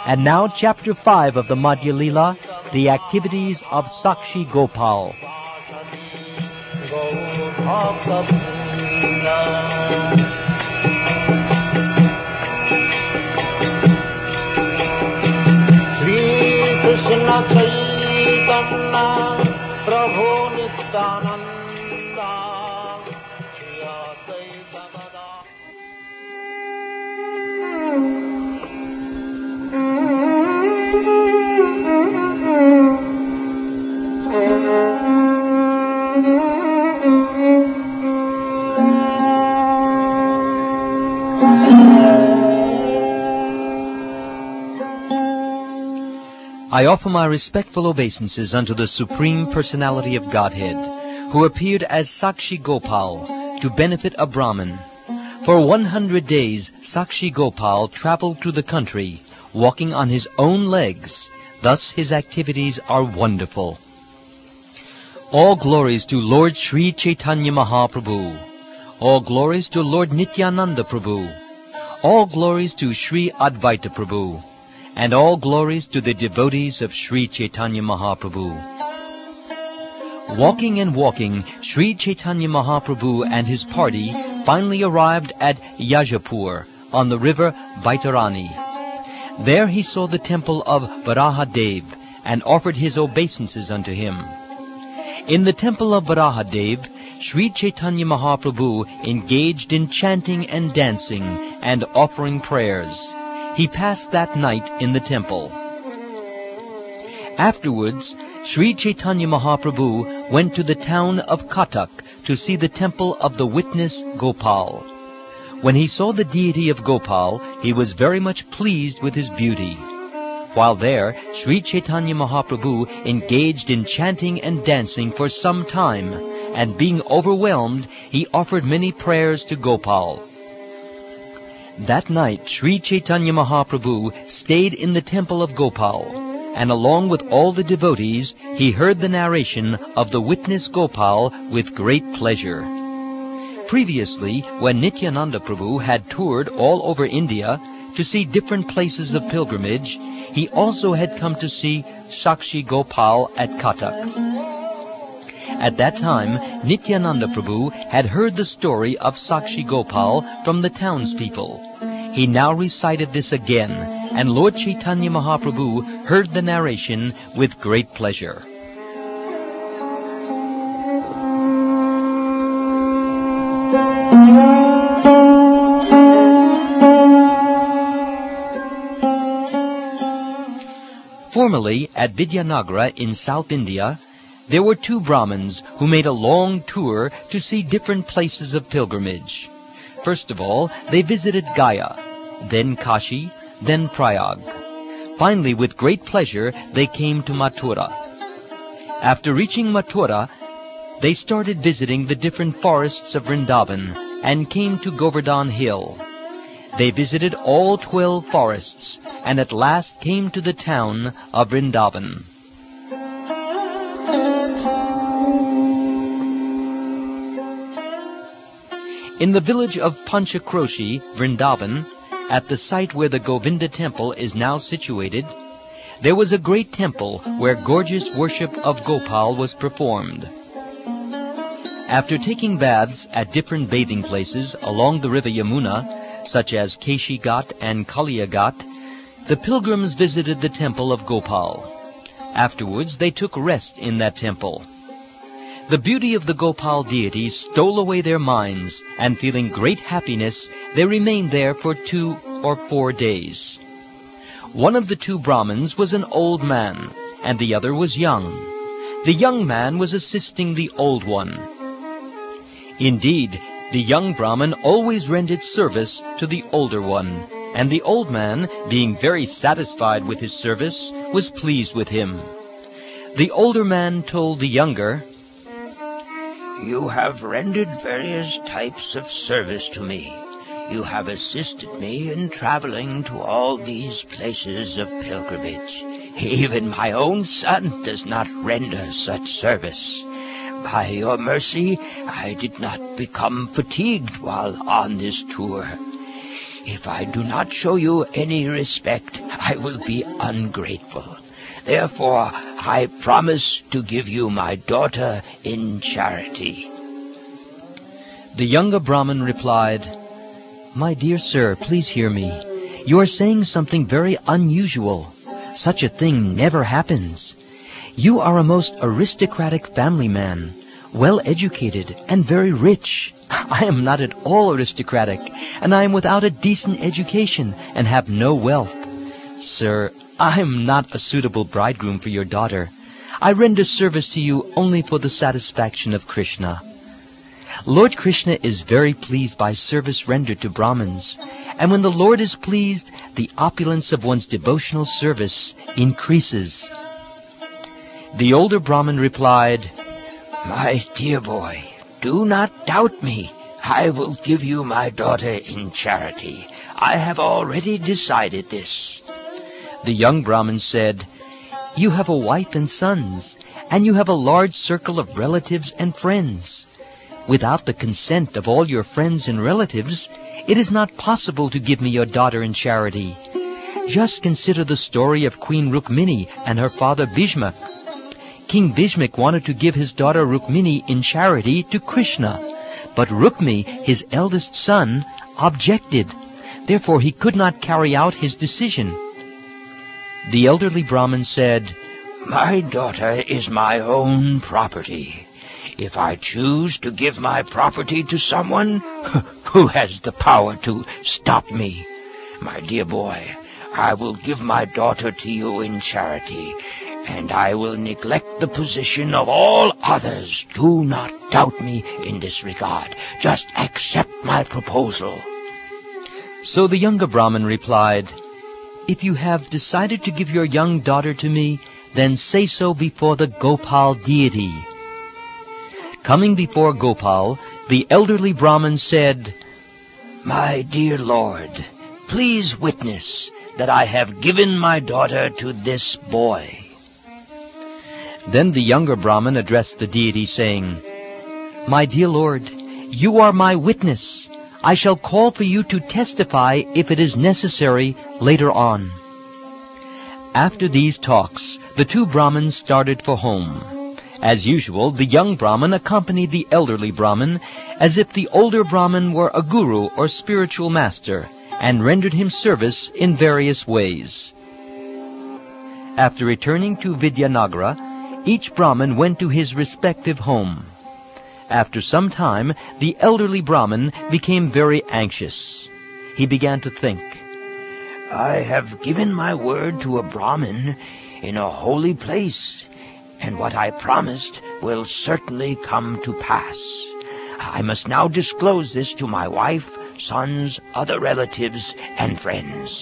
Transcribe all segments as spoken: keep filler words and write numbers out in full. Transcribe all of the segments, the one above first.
And now Chapter five of the Madhya Leela, the activities of Sakshi Gopal. Shri Krishna Chaitanya Prabhu Nityananda Shri Advaita Gadadhara. I offer my respectful obeisances unto the Supreme Personality of Godhead, who appeared as Sakshi Gopal to benefit a Brahmin. For one hundred days, Sakshi Gopal traveled through the country, walking on his own legs. Thus his activities are wonderful. All glories to Lord Sri Chaitanya Mahaprabhu. All glories to Lord Nityananda Prabhu. All glories to Sri Advaita Prabhu. And all glories to the devotees of Sri Chaitanya Mahaprabhu. Walking and walking, Sri Chaitanya Mahaprabhu and his party finally arrived at Yajapur on the river Vaitarani. There he saw the temple of Varahadev and offered his obeisances unto him. In the temple of Varahadev, Sri Chaitanya Mahaprabhu engaged in chanting and dancing and offering prayers. He passed that night in the temple. Afterwards, Sri Chaitanya Mahaprabhu went to the town of Katak to see the temple of the witness Gopal. When he saw the deity of Gopal, he was very much pleased with his beauty. While there, Sri Chaitanya Mahaprabhu engaged in chanting and dancing for some time, and being overwhelmed, he offered many prayers to Gopal. That night, Sri Chaitanya Mahaprabhu stayed in the temple of Gopal, and along with all the devotees, he heard the narration of the witness Gopal with great pleasure. Previously, when Nityananda Prabhu had toured all over India to see different places of pilgrimage, he also had come to see Sakshi Gopal at Katak. At that time, Nityananda Prabhu had heard the story of Sakshi Gopal from the townspeople. He now recited this again, and Lord Chaitanya Mahaprabhu heard the narration with great pleasure. Formerly, at Vidyanagara in South India, there were two Brahmins who made a long tour to see different places of pilgrimage. First of all, they visited Gaya, then Kashi, then Prayag. Finally, with great pleasure, they came to Mathura. After reaching Mathura, they started visiting the different forests of Vrindavan and came to Govardhan Hill. They visited all twelve forests and at last came to the town of Vrindavan. In the village of Panchakroshi, Vrindavan, at the site where the Govinda temple is now situated, there was a great temple where gorgeous worship of Gopal was performed. After taking baths at different bathing places along the river Yamuna, such as Keshi Ghat and Kaliya Ghat, the pilgrims visited the temple of Gopal. Afterwards, they took rest in that temple. The beauty of the Gopal deity stole away their minds, and feeling great happiness, they remained there for two or four days. One of the two Brahmins was an old man, and the other was young. The young man was assisting the old one. Indeed, the young Brahmin always rendered service to the older one, and the old man, being very satisfied with his service, was pleased with him. The older man told the younger, "You have rendered various types of service to me. You have assisted me in traveling to all these places of pilgrimage. Even my own son does not render such service. By your mercy, I did not become fatigued while on this tour. If I do not show you any respect, I will be ungrateful. Therefore, I promise to give you my daughter in charity." The younger Brahmin replied, "My dear sir, please hear me. You are saying something very unusual. Such a thing never happens. You are a most aristocratic family man, well educated and very rich. I am not at all aristocratic, and I am without a decent education and have no wealth. Sir, I am not a suitable bridegroom for your daughter. I render service to you only for the satisfaction of Krishna. Lord Krishna is very pleased by service rendered to Brahmins, and when the Lord is pleased, the opulence of one's devotional service increases." The older Brahmin replied, "My dear boy, do not doubt me. I will give you my daughter in charity. I have already decided this." The young Brahmin said, "You have a wife and sons, and you have a large circle of relatives and friends. Without the consent of all your friends and relatives, it is not possible to give me your daughter in charity. Just consider the story of Queen Rukmini and her father Bhishmak. King Bhishmak wanted to give his daughter Rukmini in charity to Krishna, but Rukmi, his eldest son, objected. Therefore he could not carry out his decision." The elderly Brahmin said, "My daughter is my own property. If I choose to give my property to someone, who has the power to stop me? My dear boy, I will give my daughter to you in charity, and I will neglect the position of all others. Do not doubt me in this regard. Just accept my proposal." So the younger Brahmin replied, "If you have decided to give your young daughter to me, then say so before the Gopal deity." Coming before Gopal, the elderly Brahmin said, "My dear Lord, please witness that I have given my daughter to this boy." Then the younger Brahmin addressed the deity, saying, "My dear Lord, you are my witness. I shall call for you to testify if it is necessary later on." After these talks, the two Brahmins started for home. As usual, the young Brahmin accompanied the elderly Brahmin as if the older Brahmin were a guru or spiritual master, and rendered him service in various ways. After returning to Vidyanagara, each Brahmin went to his respective home. After some time, the elderly Brahmin became very anxious. He began to think, "I have given my word to a Brahmin in a holy place, and what I promised will certainly come to pass. I must now disclose this to my wife, sons, other relatives, and friends."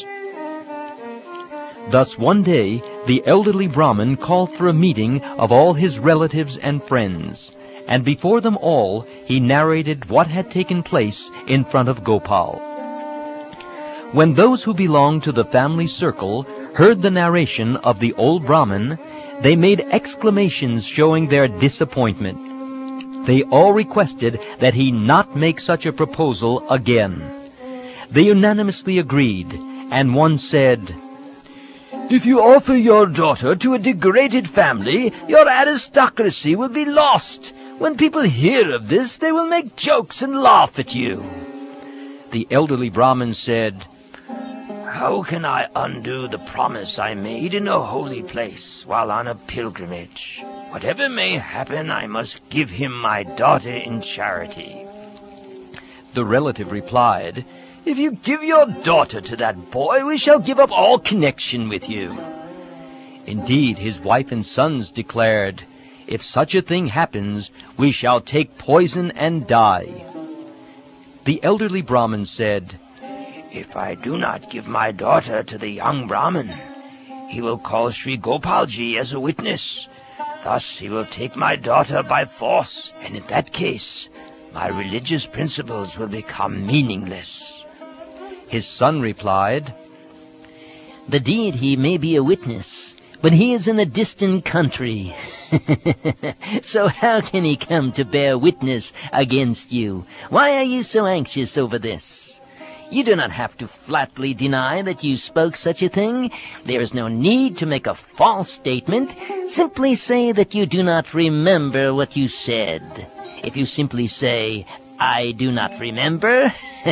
Thus one day the elderly Brahmin called for a meeting of all his relatives and friends, and before them all he narrated what had taken place in front of Gopal. When those who belonged to the family circle heard the narration of the old Brahmin, they made exclamations showing their disappointment. They all requested that he not make such a proposal again. They unanimously agreed, and one said, "If you offer your daughter to a degraded family, your aristocracy will be lost. When people hear of this, they will make jokes and laugh at you." The elderly Brahmin said, "How can I undo the promise I made in a holy place while on a pilgrimage? Whatever may happen, I must give him my daughter in charity." The relative replied, "If you give your daughter to that boy, we shall give up all connection with you." Indeed, his wife and sons declared, "If such a thing happens, we shall take poison and die." The elderly Brahmin said, "If I do not give my daughter to the young Brahmin, he will call Sri Gopalji as a witness. Thus he will take my daughter by force, and in that case, my religious principles will become meaningless." His son replied, "The deity may be a witness, but he is in a distant country. So how can he come to bear witness against you? Why are you so anxious over this? You do not have to flatly deny that you spoke such a thing. There is no need to make a false statement. Simply say that you do not remember what you said. If you simply say, I do not remember,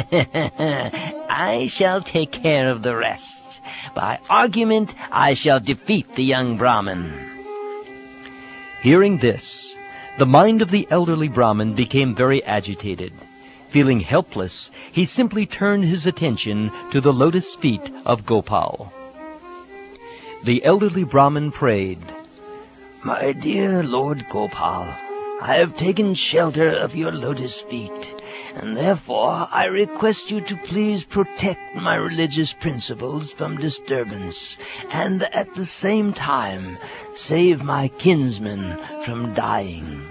I shall take care of the rest. By argument, I shall defeat the young Brahmin. Hearing this, the mind of the elderly Brahmin became very agitated. Feeling helpless, he simply turned his attention to the lotus feet of Gopal. The elderly Brahmin prayed, My dear Lord Gopal, I have taken shelter of your lotus feet, and therefore I request you to please protect my religious principles from disturbance, and at the same time save my kinsman from dying.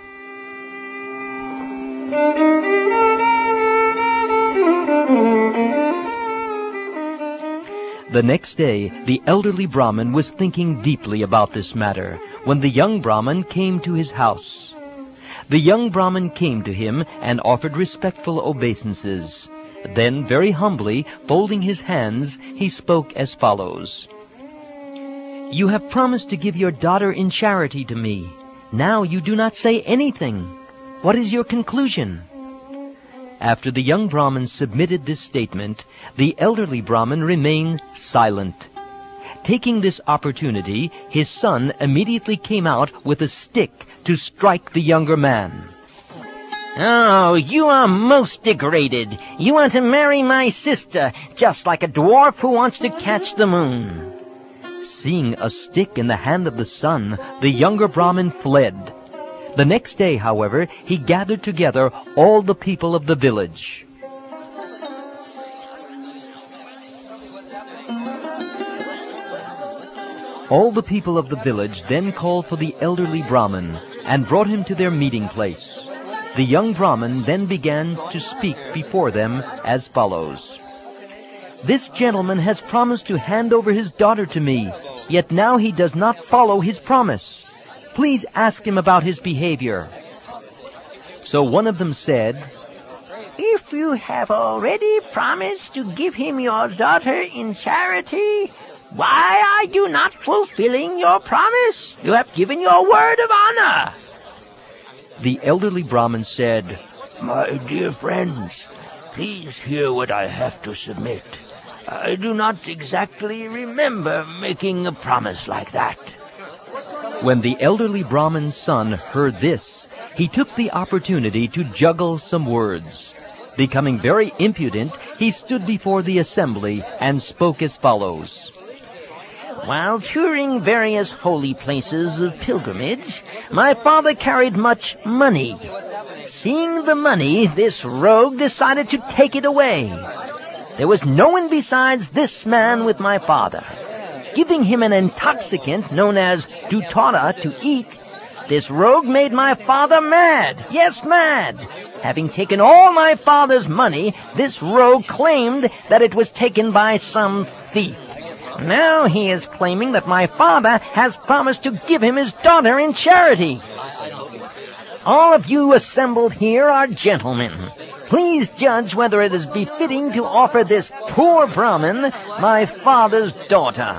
The next day, the elderly Brahmin was thinking deeply about this matter when the young Brahmin came to his house. The young Brahmin came to him and offered respectful obeisances. Then, very humbly, folding his hands, he spoke as follows. You have promised to give your daughter in charity to me. Now you do not say anything. What is your conclusion? After the young Brahmin submitted this statement, the elderly Brahmin remained silent. Taking this opportunity, his son immediately came out with a stick to strike the younger man. Oh, you are most degraded. You want to marry my sister, just like a dwarf who wants to catch the moon. Seeing a stick in the hand of the son, the younger Brahmin fled. The next day, however, he gathered together all the people of the village. All the people of the village then called for the elderly Brahmin and brought him to their meeting place. The young Brahmin then began to speak before them as follows. This gentleman has promised to hand over his daughter to me, yet now he does not follow his promise. Please ask him about his behavior. So one of them said, If you have already promised to give him your daughter in charity, why are you not fulfilling your promise? You have given your word of honor. The elderly Brahmin said, My dear friends, please hear what I have to submit. I do not exactly remember making a promise like that. When the elderly Brahmin's son heard this, he took the opportunity to juggle some words. Becoming very impudent, he stood before the assembly and spoke as follows. While touring various holy places of pilgrimage, my father carried much money. Seeing the money, this rogue decided to take it away. There was no one besides this man with my father. Giving him an intoxicant known as Dutara to eat, this rogue made my father mad. Yes, mad. Having taken all my father's money, this rogue claimed that it was taken by some thief. Now he is claiming that my father has promised to give him his daughter in charity. All of you assembled here are gentlemen. Please judge whether it is befitting to offer this poor Brahmin my father's daughter.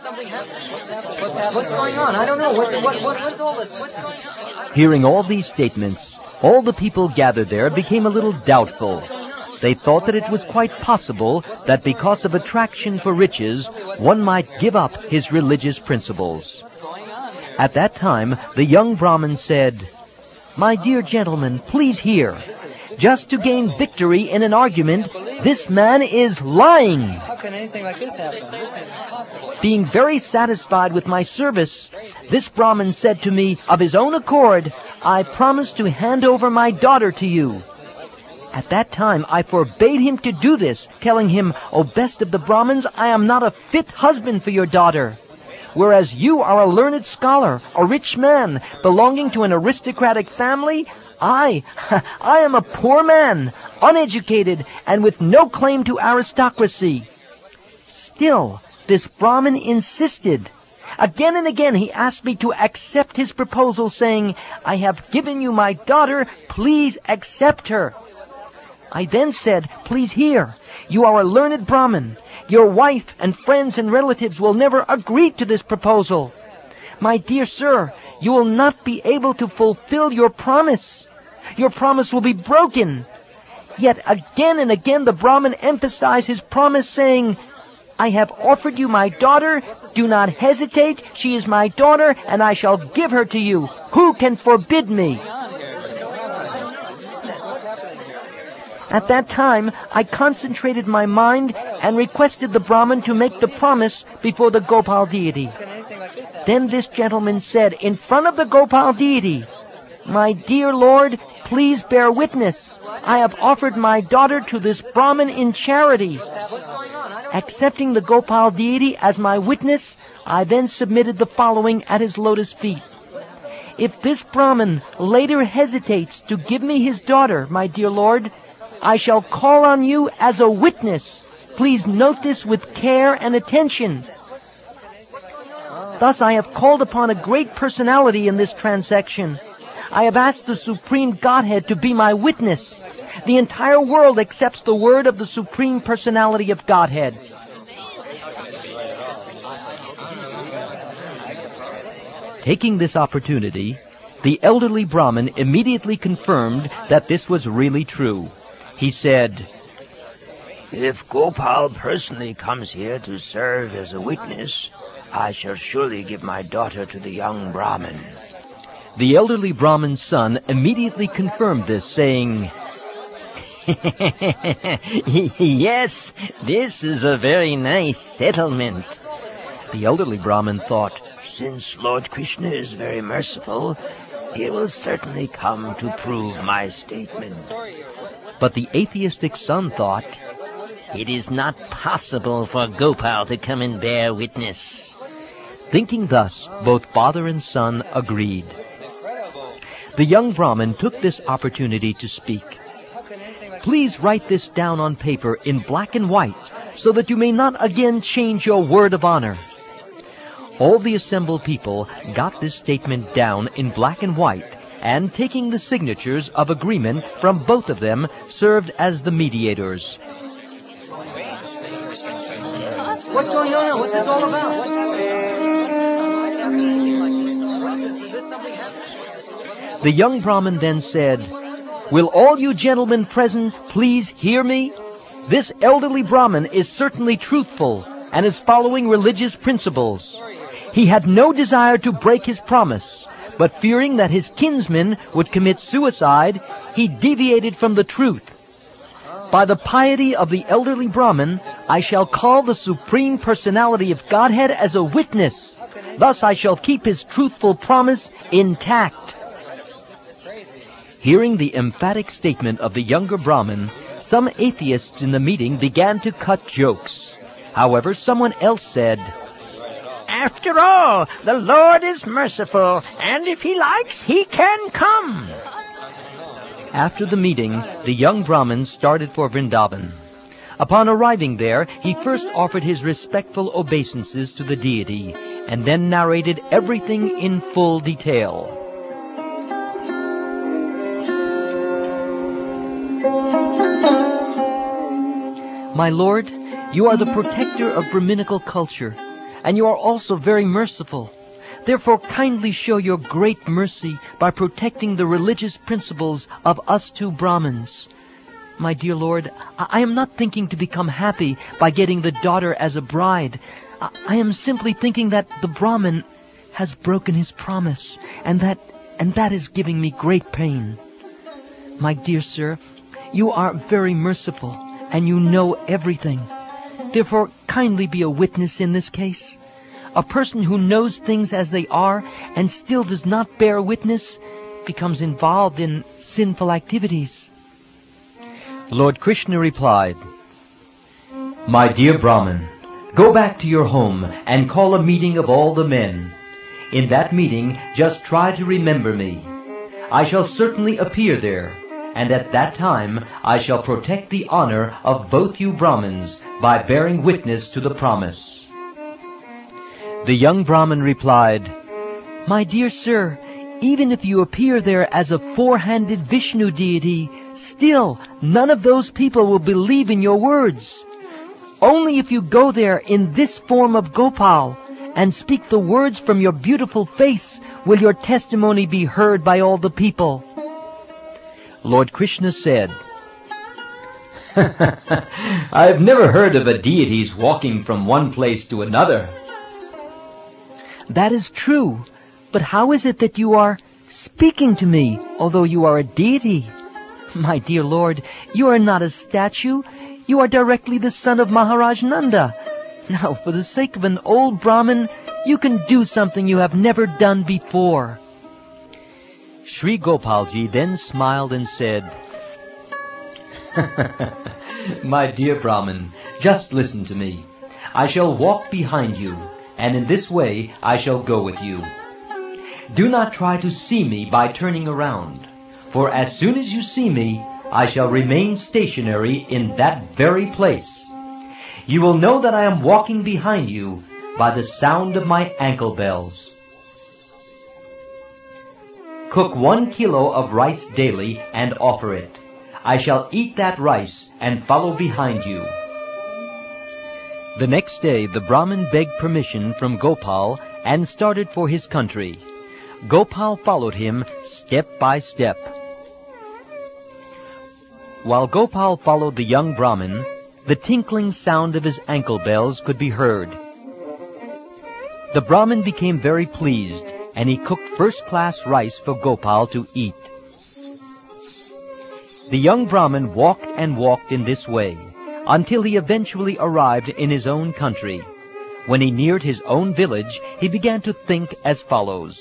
What's going on? I don't know. What, what, what, what's all this? What's going on? Hearing all these statements, all the people gathered there became a little doubtful. They thought that it was quite possible that because of attraction for riches, one might give up his religious principles. At that time, the young Brahmin said, My dear gentlemen, please hear. Just to gain victory in an argument, this man is lying. How can anything like this happen? This is impossible. Being very satisfied with my service, this Brahmin said to me, of his own accord, I promise to hand over my daughter to you. At that time, I forbade him to do this, telling him, O best of the Brahmins, I am not a fit husband for your daughter. Whereas you are a learned scholar, a rich man, belonging to an aristocratic family, I, I am a poor man, uneducated, and with no claim to aristocracy. Still, this Brahmin insisted. Again and again he asked me to accept his proposal, saying, I have given you my daughter, please accept her. I then said, please hear, You are a learned Brahmin. Your wife and friends and relatives will never agree to this proposal. My dear sir, you will not be able to fulfill your promise. Your promise will be broken. Yet again and again the Brahmin emphasized his promise, saying, I have offered you my daughter. Do not hesitate. She is my daughter, and I shall give her to you. Who can forbid me? At that time, I concentrated my mind and requested the Brahmin to make the promise before the Gopal deity. Then this gentleman said in front of the Gopal deity, My dear Lord, please bear witness. I have offered my daughter to this Brahmin in charity. Accepting the Gopal deity as my witness, I then submitted the following at his lotus feet. If this Brahmin later hesitates to give me his daughter, my dear Lord, I shall call on you as a witness. Please note this with care and attention. Thus I have called upon a great personality in this transaction. I have asked the Supreme Godhead to be my witness. The entire world accepts the word of the Supreme Personality of Godhead. Taking this opportunity, the elderly Brahmin immediately confirmed that this was really true. He said, If Gopal personally comes here to serve as a witness, I shall surely give my daughter to the young Brahmin. The elderly Brahmin's son immediately confirmed this, saying, Yes, this is a very nice settlement. The elderly Brahmin thought, Since Lord Krishna is very merciful, he will certainly come to prove my statement. But the atheistic son thought, It is not possible for Gopal to come and bear witness. Thinking thus, both father and son agreed. The young Brahmin took this opportunity to speak. Please write this down on paper in black and white, so that you may not again change your word of honor. All the assembled people got this statement down in black and white, and taking the signatures of agreement from both of them, served as the mediators. What's going on? What's this all about? The young Brahmin then said, Will all you gentlemen present please hear me? This elderly Brahmin is certainly truthful and is following religious principles. He had no desire to break his promise, but fearing that his kinsman would commit suicide, he deviated from the truth. By the piety of the elderly Brahmin, I shall call the Supreme Personality of Godhead as a witness. Thus I shall keep his truthful promise intact. Hearing the emphatic statement of the younger Brahmin, some atheists in the meeting began to cut jokes. However, someone else said, After all, the Lord is merciful, and if he likes, he can come. After the meeting, the young Brahmin started for Vrindavan. Upon arriving there, he first offered his respectful obeisances to the deity, and then narrated everything in full detail. My lord, you are the protector of Brahminical culture, and you are also very merciful. Therefore, kindly show your great mercy by protecting the religious principles of us two Brahmins. My dear Lord, I am not thinking to become happy by getting the daughter as a bride. I am simply thinking that the Brahmin has broken his promise, and that and that is giving me great pain. My dear sir, you are very merciful, and you know everything. Therefore, kindly be a witness in this case. A person who knows things as they are and still does not bear witness becomes involved in sinful activities. Lord Krishna replied, My dear Brahmin, go back to your home and call a meeting of all the men. In that meeting, just try to remember me. I shall certainly appear there, and at that time I shall protect the honor of both you Brahmins by bearing witness to the promise. The young Brahmin replied, My dear sir, even if you appear there as a four-handed Vishnu deity, Still, none of those people will believe in your words. Only if you go there in this form of Gopal and speak the words from your beautiful face will your testimony be heard by all the people. Lord Krishna said, I've never heard of a deity's walking from one place to another. That is true, but how is it that you are speaking to me, although you are a deity? My dear Lord, you are not a statue. You are directly the son of Maharaj Nanda. Now, for the sake of an old Brahmin, you can do something you have never done before. Sri Gopalji then smiled and said, My dear Brahmin, just listen to me. I shall walk behind you, and in this way I shall go with you. Do not try to see me by turning around, for as soon as you see me, I shall remain stationary in that very place. You will know that I am walking behind you by the sound of my ankle bells. Cook one kilo of rice daily and offer it. I shall eat that rice and follow behind you. The next day the Brahmin begged permission from Gopal and started for his country. Gopal followed him step by step. While Gopal followed the young Brahmin, the tinkling sound of his ankle bells could be heard. The Brahmin became very pleased, and he cooked first-class rice for Gopal to eat. The young Brahmin walked and walked in this way, until he eventually arrived in his own country. When he neared his own village, he began to think as follows.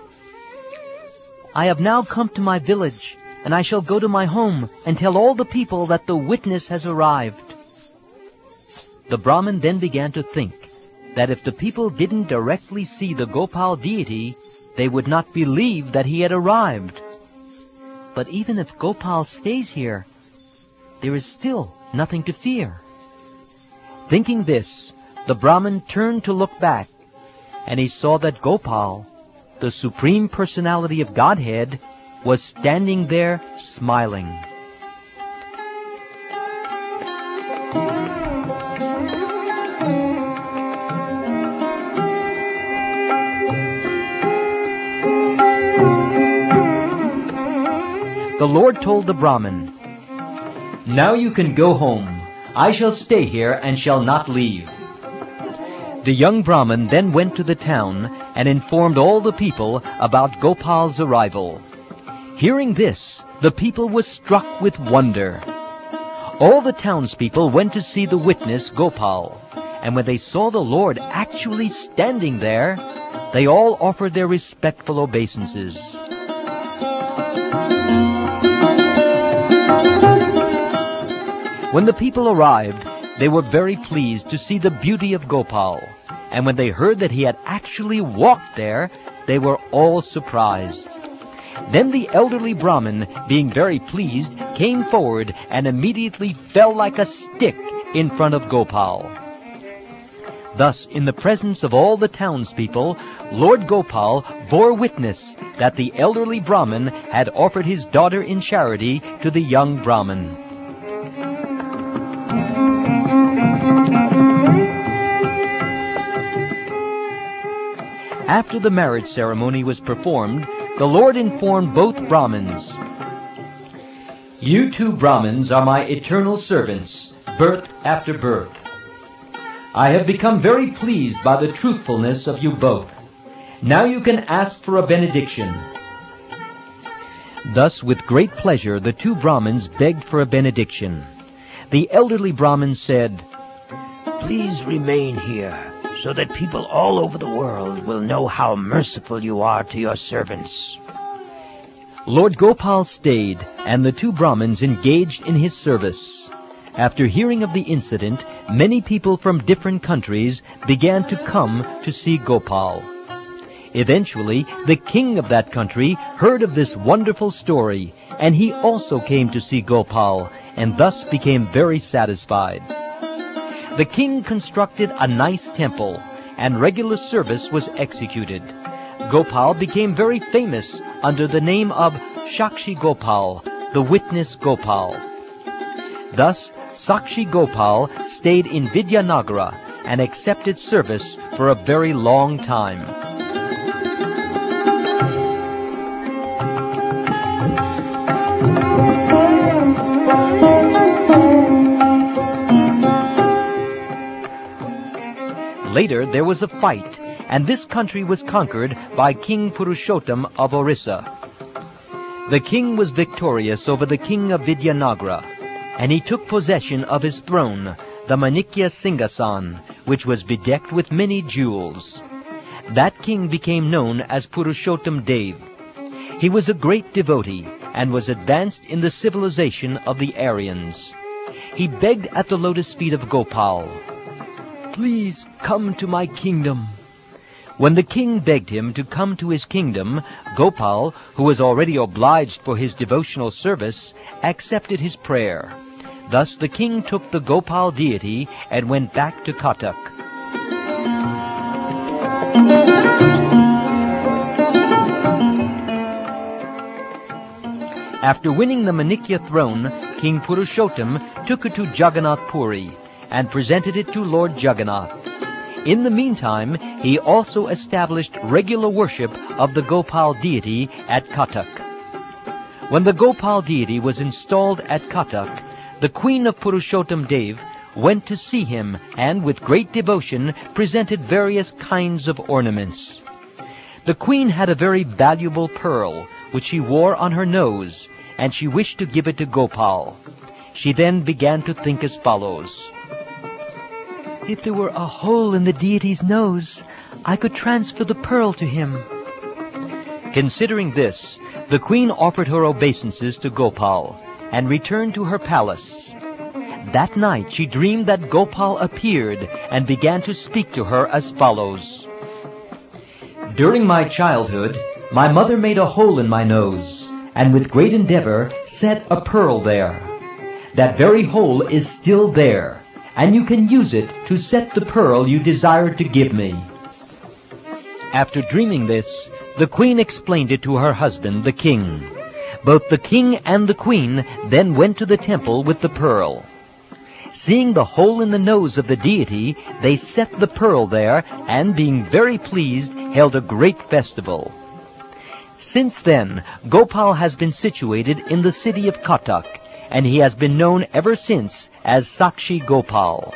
I have now come to my village, and I shall go to my home and tell all the people that the witness has arrived. The Brahmin then began to think that if the people didn't directly see the Gopal deity, they would not believe that he had arrived. But even if Gopal stays here, there is still nothing to fear. Thinking this, the Brahmin turned to look back, and he saw that Gopal, the Supreme Personality of Godhead, was standing there smiling. The Lord told the Brahmin, Now you can go home. I shall stay here and shall not leave. The young Brahmin then went to the town and informed all the people about Gopal's arrival. Hearing this, the people were struck with wonder. All the townspeople went to see the witness Gopal, and when they saw the Lord actually standing there, they all offered their respectful obeisances. When the people arrived, they were very pleased to see the beauty of Gopal, and when they heard that he had actually walked there, they were all surprised. Then the elderly Brahmin, being very pleased, came forward and immediately fell like a stick in front of Gopal. Thus, in the presence of all the townspeople, Lord Gopal bore witness that the elderly Brahmin had offered his daughter in charity to the young Brahmin. After the marriage ceremony was performed, the Lord informed both Brahmins, You two Brahmins are my eternal servants, birth after birth. I have become very pleased by the truthfulness of you both. Now you can ask for a benediction. Thus, with great pleasure, the two Brahmins begged for a benediction. The elderly Brahmin said, Please remain here, so that people all over the world will know how merciful you are to your servants. Lord Gopal stayed, and the two Brahmins engaged in his service. After hearing of the incident, many people from different countries began to come to see Gopal. Eventually, the king of that country heard of this wonderful story, and he also came to see Gopal, and thus became very satisfied. The king constructed a nice temple, and regular service was executed. Gopal became very famous under the name of Shakshi Gopal, the witness Gopal. Thus, Sakshi Gopal stayed in Vidyanagara and accepted service for a very long time. Later there was a fight, and this country was conquered by King Purushottam of Orissa. The king was victorious over the king of Vidyanagara, and he took possession of his throne, the Manikya Singhasan, which was bedecked with many jewels. That king became known as Purushottam Dev. He was a great devotee and was advanced in the civilization of the Aryans. He begged at the lotus feet of Gopal, "Please come to my kingdom." When the king begged him to come to his kingdom, Gopal, who was already obliged for his devotional service, accepted his prayer. Thus the king took the Gopal deity and went back to Katak. After winning the Manikya throne, King Purushottam took it to Jagannath Puri and presented it to Lord Jagannath. In the meantime, he also established regular worship of the Gopal deity at Katak. When the Gopal deity was installed at Katak, the queen of Purushottam Dev went to see him and with great devotion presented various kinds of ornaments. The queen had a very valuable pearl which she wore on her nose, and she wished to give it to Gopal. She then began to think as follows: "If there were a hole in the deity's nose, I could transfer the pearl to him." Considering this, the queen offered her obeisances to Gopal and returned to her palace. That night she dreamed that Gopal appeared and began to speak to her as follows: "During my childhood, my mother made a hole in my nose, and with great endeavor set a pearl there. That very hole is still there, and you can use it to set the pearl you desired to give me." After dreaming this, the queen explained it to her husband, the king. Both the king and the queen then went to the temple with the pearl. Seeing the hole in the nose of the deity, they set the pearl there, and being very pleased, held a great festival. Since then, Gopal has been situated in the city of Katak, and he has been known ever since as Sakshi Gopal.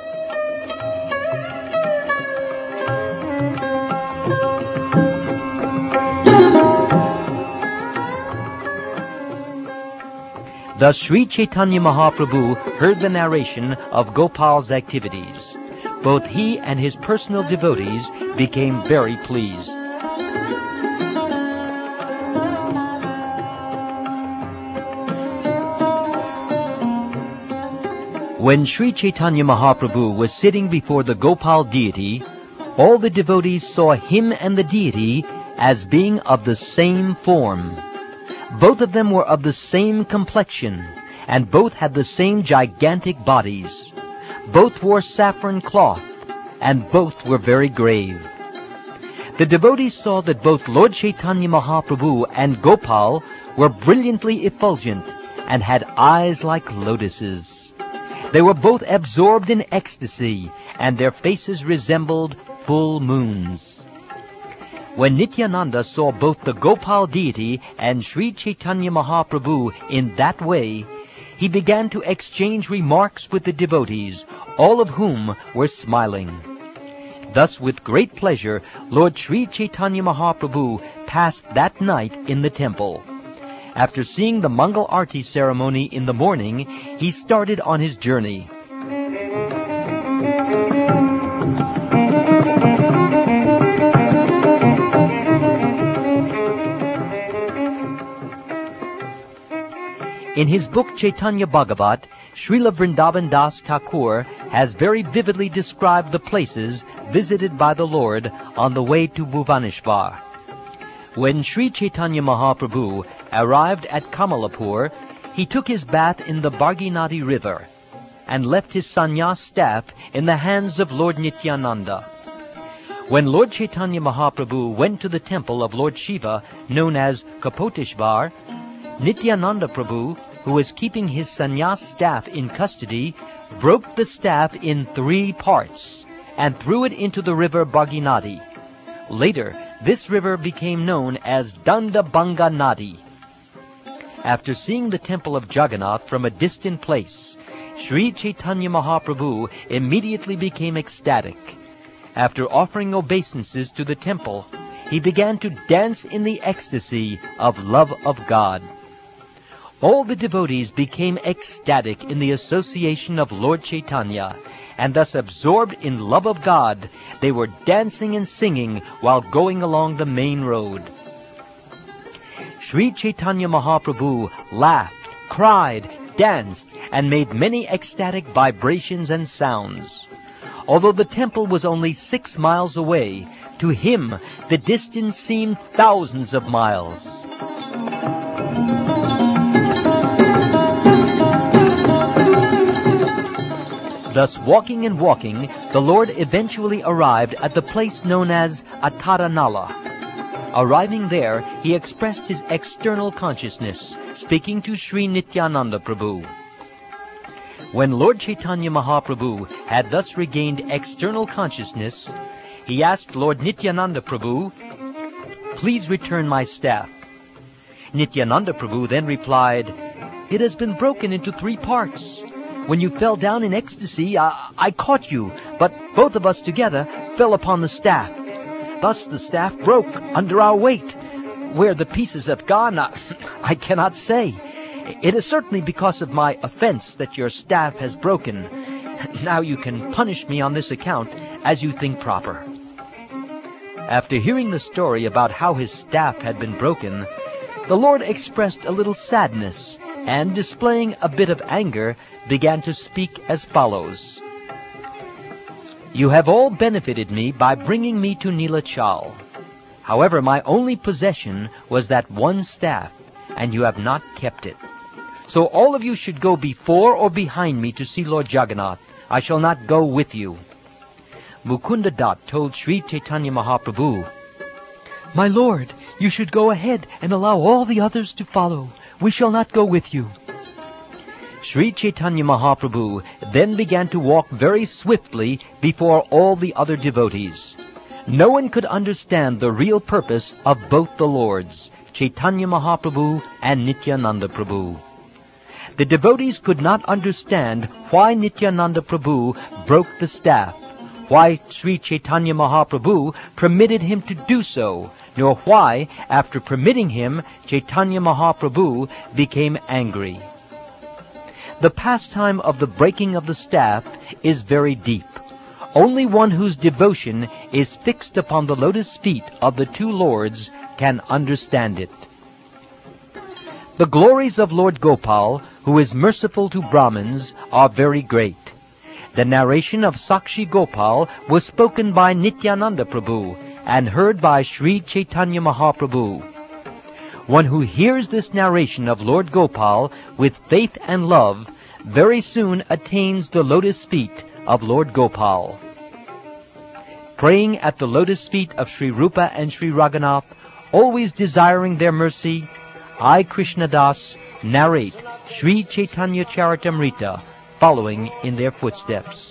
Thus Sri Chaitanya Mahaprabhu heard the narration of Gopal's activities. Both he and his personal devotees became very pleased. When Sri Chaitanya Mahaprabhu was sitting before the Gopal deity, all the devotees saw him and the deity as being of the same form. Both of them were of the same complexion, and both had the same gigantic bodies. Both wore saffron cloth, and both were very grave. The devotees saw that both Lord Chaitanya Mahaprabhu and Gopal were brilliantly effulgent and had eyes like lotuses. They were both absorbed in ecstasy, and their faces resembled full moons. When Nityananda saw both the Gopal deity and Sri Chaitanya Mahaprabhu in that way, he began to exchange remarks with the devotees, all of whom were smiling. Thus, with great pleasure, Lord Sri Chaitanya Mahaprabhu passed that night in the temple. After seeing the Mangal Arti ceremony in the morning, he started on his journey. In his book Chaitanya Bhagavat, Srila Vrindavan Das Thakur has very vividly described the places visited by the Lord on the way to Bhuvaneshwar. When Sri Chaitanya Mahaprabhu arrived at Kamalapur, he took his bath in the Bharginati river and left his sannyas staff in the hands of Lord Nityananda. When Lord Chaitanya Mahaprabhu went to the temple of Lord Shiva, known as Kapoteshwar, Nityananda Prabhu, who was keeping his sannyas staff in custody, broke the staff in three parts and threw it into the river Bhaginati. Later, this river became known as Dandabanga Nadi. After seeing the temple of Jagannath from a distant place, Sri Chaitanya Mahaprabhu immediately became ecstatic. After offering obeisances to the temple, he began to dance in the ecstasy of love of God. All the devotees became ecstatic in the association of Lord Chaitanya, and thus absorbed in love of God, they were dancing and singing while going along the main road. Sri Chaitanya Mahaprabhu laughed, cried, danced, and made many ecstatic vibrations and sounds. Although the temple was only six miles away, to him the distance seemed thousands of miles. Thus, walking and walking, the Lord eventually arrived at the place known as Ataranala. Arriving there, he expressed his external consciousness, speaking to Sri Nityananda Prabhu. When Lord Chaitanya Mahaprabhu had thus regained external consciousness, he asked Lord Nityananda Prabhu, "Please return my staff." Nityananda Prabhu then replied, "It has been broken into three parts. When you fell down in ecstasy, I, I caught you, but both of us together fell upon the staff. Thus the staff broke under our weight. Where the pieces have gone, I, I cannot say. It is certainly because of my offense that your staff has broken. Now you can punish me on this account as you think proper." After hearing the story about how his staff had been broken, the Lord expressed a little sadness, and displaying a bit of anger, began to speak as follows. "You have all benefited me by bringing me to Nilachal. However, my only possession was that one staff, and you have not kept it. So all of you should go before or behind me to see Lord Jagannath. I shall not go with you." Mukunda Dutt told Sri Chaitanya Mahaprabhu, "My Lord, you should go ahead and allow all the others to follow. We shall not go with you." Sri Chaitanya Mahaprabhu then began to walk very swiftly before all the other devotees. No one could understand the real purpose of both the Lords, Chaitanya Mahaprabhu and Nityananda Prabhu. The devotees could not understand why Nityananda Prabhu broke the staff, why Sri Chaitanya Mahaprabhu permitted him to do so, nor why, after permitting him, Chaitanya Mahaprabhu became angry. The pastime of the breaking of the staff is very deep. Only one whose devotion is fixed upon the lotus feet of the two Lords can understand it. The glories of Lord Gopal, who is merciful to Brahmins, are very great. The narration of Sakshi Gopal was spoken by Nityananda Prabhu and heard by Sri Chaitanya Mahaprabhu. One who hears this narration of Lord Gopal with faith and love very soon attains the lotus feet of Lord Gopal. Praying at the lotus feet of Sri Rupa and Sri Raghunath, always desiring their mercy, I, Krishnadas, narrate Sri Chaitanya Charitamrita, following in their footsteps.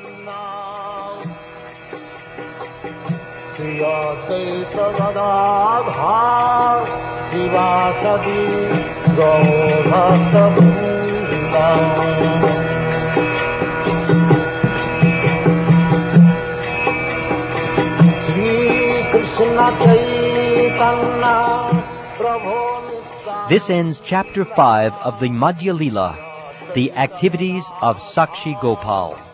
This ends chapter five of the Madhya Lila, the activities of Sakshi Gopal.